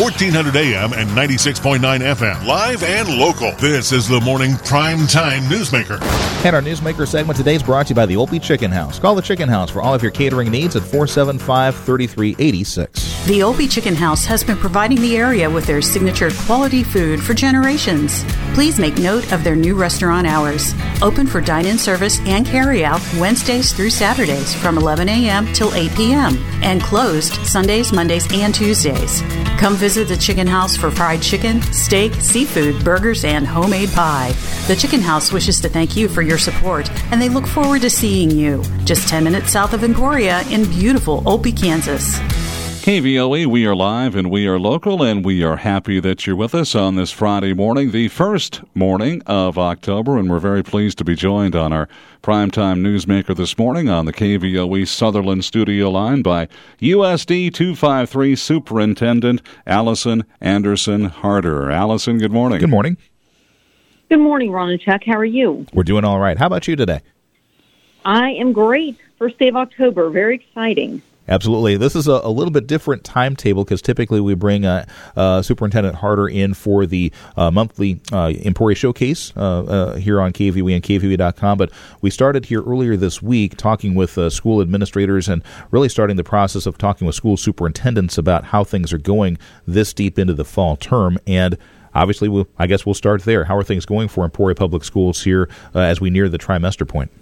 1400 AM and 96.9 FM. Live and local. This is the morning prime time newsmaker. And our newsmaker segment today is brought to you by the Opie Chicken House. Call the Chicken House for all of your catering needs at 475-3386. The Opie Chicken House has been providing the area with their signature quality food for generations. Please make note of their new restaurant hours. Open for dine-in service and carry-out Wednesdays through Saturdays from 11 a.m. till 8 p.m. and closed Sundays, Mondays, and Tuesdays. Come visit the Chicken House for fried chicken, steak, seafood, burgers, and homemade pie. The Chicken House wishes to thank you for your support, and they look forward to seeing you. Just 10 minutes south of Emporia in beautiful Opie, Kansas. KVOE, we are live and we are local, and we are happy that you're with us on this Friday morning, the first morning of October, and we're very pleased to be joined on our primetime newsmaker this morning on the KVOE Sutherland studio line by USD 253 Superintendent Allison Anderson Harder. Allison, good morning. Good morning. Good morning, Ron and Chuck. How are you? We're doing all right. How about you today? I am great. First day of October. Very exciting. Absolutely. This is a little bit different timetable because typically we bring Superintendent Harder in for the monthly Emporia Showcase here on KVOE and KVOE.com. But we started here earlier this week talking with school administrators and really starting the process of talking with school superintendents about how things are going this deep into the fall term. And obviously, I guess we'll start there. How are things going for Emporia Public Schools here as we near the trimester point?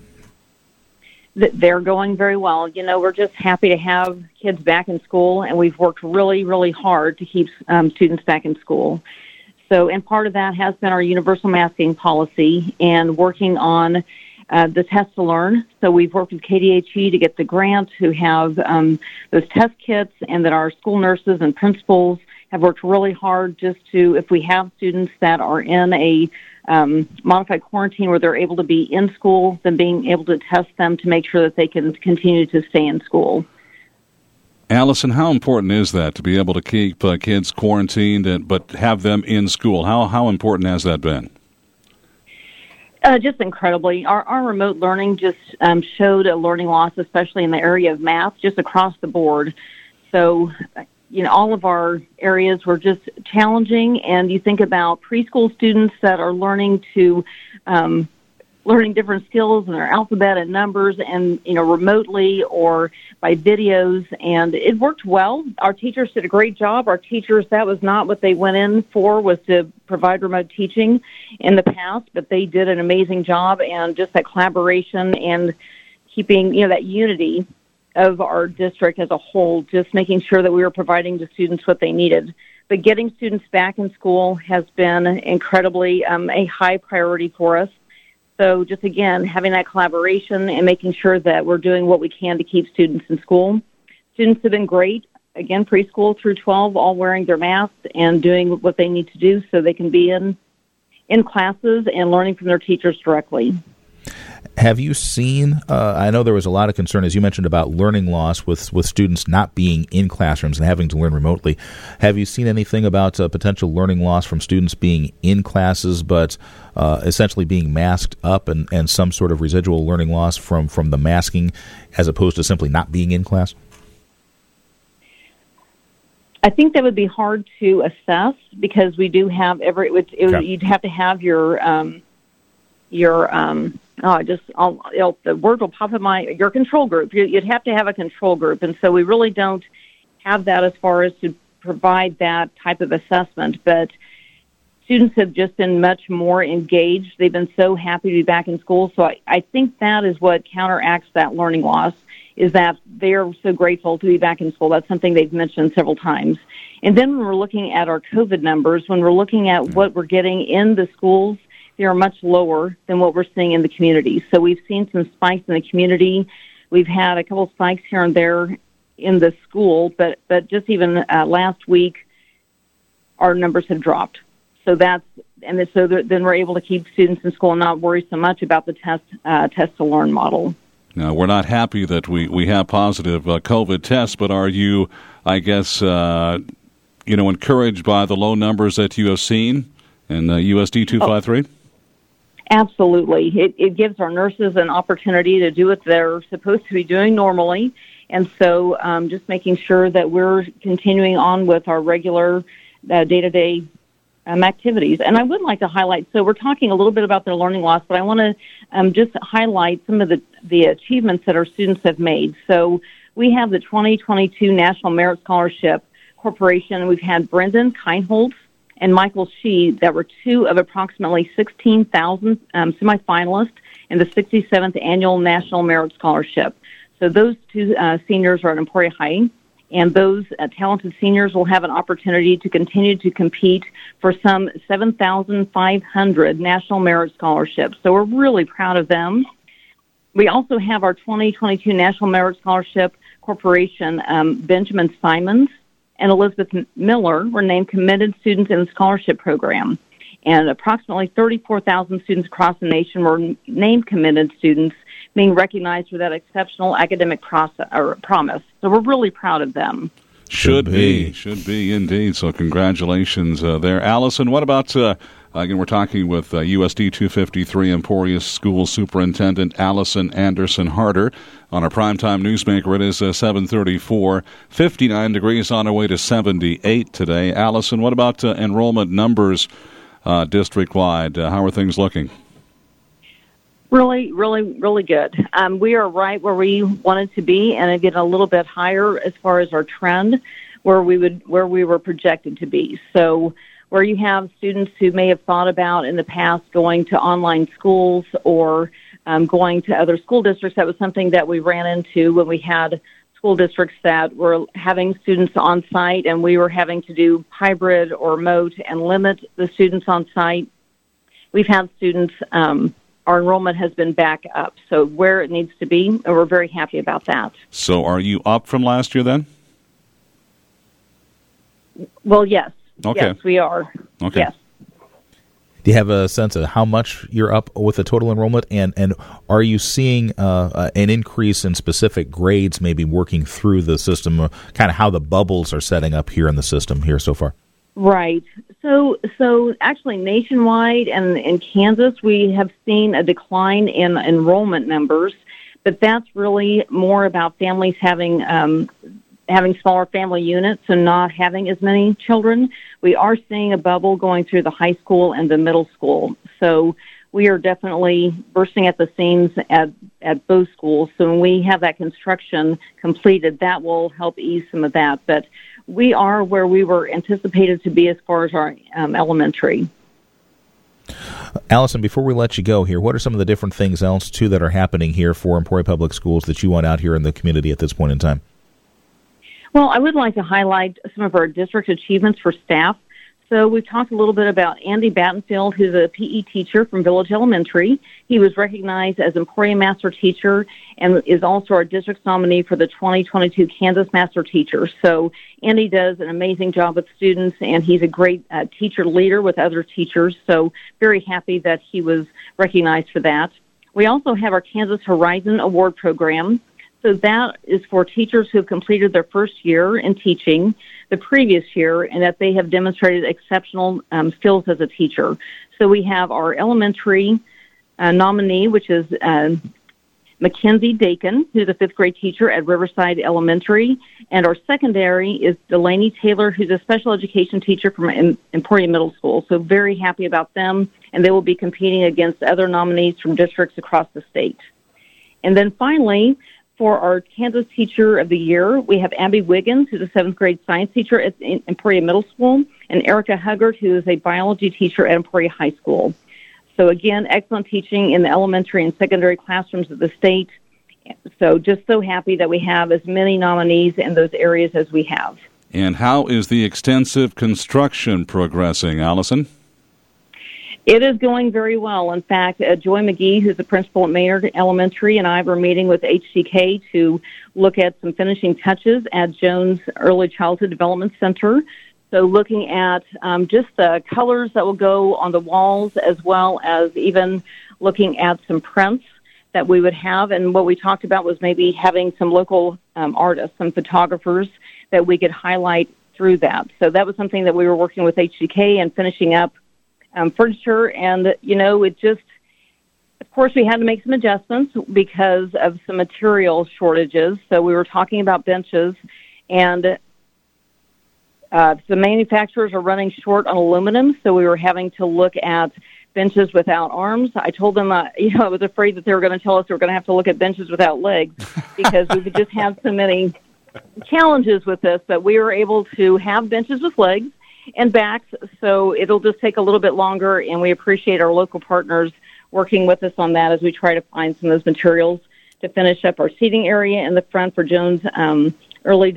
They're going very well. You know, we're just happy to have kids back in school, and we've worked really, really hard to keep students back in school. So, and part of that has been our universal masking policy and working on the test to learn. So we've worked with KDHE to get the grant, who have those test kits, and that our school nurses and principals have worked really hard just to, if we have students that are in a modified quarantine where they're able to be in school, then being able to test them to make sure that they can continue to stay in school. Allison, how important is that to be able to keep kids quarantined but have them in school? How important has that been? Just incredibly. Our remote learning just showed a learning loss, especially in the area of math, just across the board. So, you know, all of our areas were just challenging, and you think about preschool students that are learning different skills in their alphabet and numbers, and, you know, remotely or by videos, and it worked well. Our teachers did a great job. Our teachers, that was not what they went in for, was to provide remote teaching in the past, but they did an amazing job, and just that collaboration and keeping, you know, that unity of our district as a whole, just making sure that we were providing to students what they needed. But getting students back in school has been incredibly a high priority for us. So just, again, having that collaboration and making sure that we're doing what we can to keep students in school. Students have been great, again, preschool through 12, all wearing their masks and doing what they need to do so they can be in classes and learning from their teachers directly. Have you seen, I know there was a lot of concern, as you mentioned, about learning loss with students not being in classrooms and having to learn remotely. Have you seen anything about potential learning loss from students being in classes but essentially being masked up and some sort of residual learning loss from the masking as opposed to simply not being in class? I think that would be hard to assess because we do have you'd have to have the word will pop in your control group. You'd have to have a control group, and so we really don't have that as far as to provide that type of assessment. But students have just been much more engaged. They've been so happy to be back in school. So I think that is what counteracts that learning loss, is that they're so grateful to be back in school. That's something they've mentioned several times. And then when we're looking at our COVID numbers, when we're looking at what we're getting in the schools, they are much lower than what we're seeing in the community. So we've seen some spikes in the community. We've had a couple spikes here and there in the school, but just even last week, our numbers have dropped. So then we're able to keep students in school and not worry so much about the test to learn model. Now, we're not happy that we have positive COVID tests, but are you, I guess, encouraged by the low numbers that you have seen in USD 253? Absolutely. It gives our nurses an opportunity to do what they're supposed to be doing normally. And so just making sure that we're continuing on with our regular day-to-day activities. And I would like to highlight, so we're talking a little bit about their learning loss, but I want to just highlight some of the achievements that our students have made. So we have the 2022 National Merit Scholarship Corporation. We've had Brendan Keinholz and Michael Shee that were two of approximately 16,000 semifinalists in the 67th Annual National Merit Scholarship. So those two seniors are at Emporia High, and those talented seniors will have an opportunity to continue to compete for some 7,500 National Merit Scholarships. So we're really proud of them. We also have our 2022 National Merit Scholarship Corporation, Benjamin Simons and Elizabeth Miller were named committed students in the scholarship program. And approximately 34,000 students across the nation were named committed students, being recognized for that exceptional academic promise. So we're really proud of them. Should be indeed. So congratulations there. Allison, what about, again, we're talking with USD 253 Emporia School Superintendent Allison Anderson Harder on our Primetime Newsmaker. It is 7:34, 59 degrees on our way to 78 today. Allison, what about enrollment numbers district-wide? How are things looking? Really, really, really good. We are right where we wanted to be, and again a little bit higher as far as our trend, where we were projected to be. So, where you have students who may have thought about in the past going to online schools or going to other school districts, that was something that we ran into when we had school districts that were having students on site, and we were having to do hybrid or remote and limit the students on site. We've had students. Our enrollment has been back up, so where it needs to be, and we're very happy about that. So are you up from last year then? Well, yes. Okay. Yes, we are. Okay. Yes. Do you have a sense of how much you're up with the total enrollment, and are you seeing an increase in specific grades maybe working through the system, kind of how the bubbles are setting up here in the system here so far? Right. So actually nationwide and in Kansas, we have seen a decline in enrollment numbers, but that's really more about families having smaller family units and not having as many children. We are seeing a bubble going through the high school and the middle school. So we are definitely bursting at the seams at both schools. So when we have that construction completed, that will help ease some of that. But we are where we were anticipated to be as far as our elementary. Allison, before we let you go here, what are some of the different things else, too, that are happening here for Emporia Public Schools that you want out here in the community at this point in time? Well, I would like to highlight some of our district achievements for staff. So we've talked a little bit about Andy Battenfield, who's a PE teacher from Village Elementary. He was recognized as Emporia Master Teacher and is also our district's nominee for the 2022 Kansas Master Teacher. So Andy does an amazing job with students, and he's a great teacher leader with other teachers. So very happy that he was recognized for that. We also have our Kansas Horizon Award Program. So that is for teachers who have completed their first year in teaching the previous year and that they have demonstrated exceptional skills as a teacher. So we have our elementary nominee, which is Mackenzie Dakin, who's a fifth grade teacher at Riverside Elementary. And our secondary is Delaney Taylor, who's a special education teacher from Emporia Middle School. So very happy about them. And they will be competing against other nominees from districts across the state. And then finally, for our Kansas Teacher of the Year, we have Abby Wiggins, who's a seventh grade science teacher at Emporia Middle School, and Erica Huggard, who is a biology teacher at Emporia High School. So again, excellent teaching in the elementary and secondary classrooms of the state. So just so happy that we have as many nominees in those areas as we have. And how is the extensive construction progressing, Allison? It is going very well. In fact, Joy McGee, who's the principal at Maynard Elementary, and I were meeting with HCK to look at some finishing touches at Jones Early Childhood Development Center. So looking at just the colors that will go on the walls, as well as even looking at some prints that we would have. And what we talked about was maybe having some local artists, some photographers that we could highlight through that. So that was something that we were working with HCK and finishing up furniture. And, you know, it just, of course, we had to make some adjustments because of some material shortages. So we were talking about benches, and The manufacturers are running short on aluminum, so we were having to look at benches without arms. I told them, I was afraid that they were going to tell us we were going to have to look at benches without legs because we would just have so many challenges with this. But we were able to have benches with legs and backs, so it'll just take a little bit longer, and we appreciate our local partners working with us on that as we try to find some of those materials to finish up our seating area in the front for Jones Early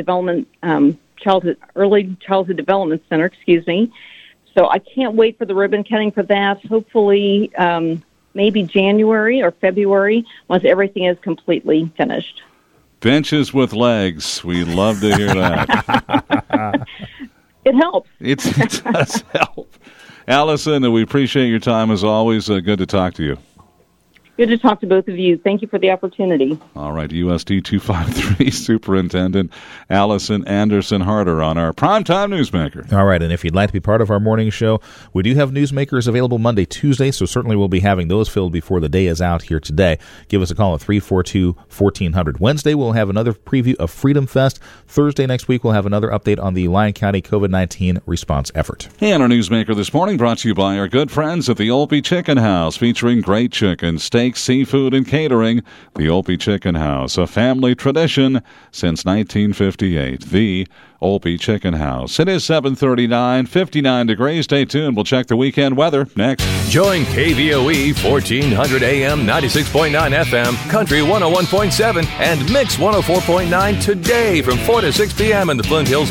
Childhood Development Center, So I can't wait for the ribbon cutting for that. Hopefully, maybe January or February, once everything is completely finished. Benches with legs. We love to hear that. It helps. It does help. Allison, we appreciate your time as always. Good to talk to you. Good to talk to both of you. Thank you for the opportunity. All right, USD 253 Superintendent Allison Anderson Harder on our Primetime Newsmaker. All right, and if you'd like to be part of our morning show, we do have Newsmakers available Monday, Tuesday, so certainly we'll be having those filled before the day is out here today. Give us a call at 342-1400. Wednesday, we'll have another preview of Freedom Fest. Thursday next week, we'll have another update on the Lyon County COVID-19 response effort. And our Newsmaker this morning brought to you by our good friends at the Olpe Chicken House, featuring great chicken, steak, seafood, and catering. The Olpe Chicken House, a family tradition since 1958. The Olpe Chicken House. It is 7:39, 59 degrees. Stay tuned. We'll check the weekend weather next. Join KVOE 1400 AM, 96.9 FM, Country 101.7, and Mix 104.9 today from 4 to 6 p.m. in the Flint Hills